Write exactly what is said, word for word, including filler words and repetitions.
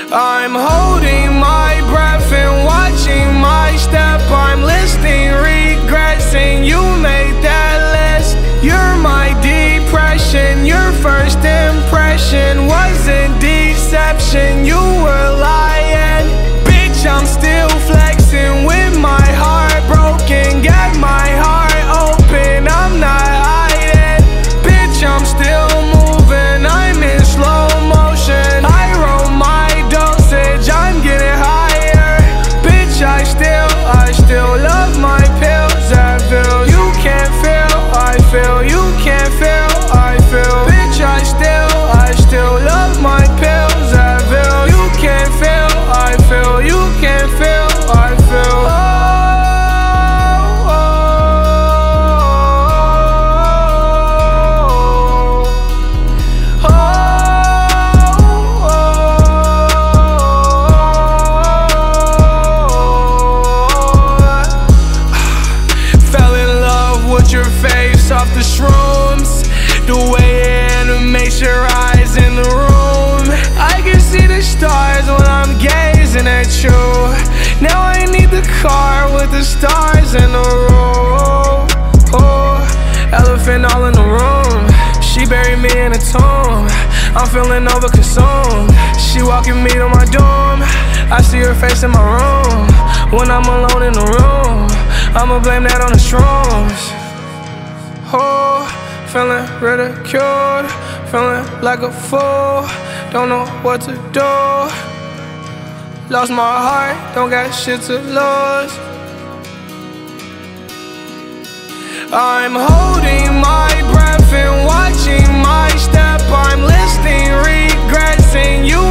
I'm holding my breath and watching my step. I'm listing regrets and you made that list. You're my depression, your first impression wasn't deception, you were lying. Bitch, I'm still flexing with my heart broken. Get my heart open, I'm not hiding. Bitch, I'm still moving, I'm in slow motion. I roll my dosage, I'm getting higher. Bitch, I still, I still love my pills. Advil, you can't feel, I feel. You can't feel, I feel. Bitch, I still, I still love my pills. Advil, you can't feel, I feel. You can't feel, I feel. Oh, oh, oh, oh. Fell in love with your face off the shrooms, the way it animates your eyes in the room. I can see the stars when I'm gazing at you. Now I need the car with the stars in the room. Oh, elephant all in the room. She buried me in a tomb. I'm feeling overconsumed. She walking me to my doom. I see her face in my room. When I'm alone in the room, I'ma blame that on the shrooms. Oh, feeling ridiculed, feeling like a fool. Don't know what to do. Lost my heart, don't got shit to lose. I'm holding my breath and watching my step. I'm listing regrets and you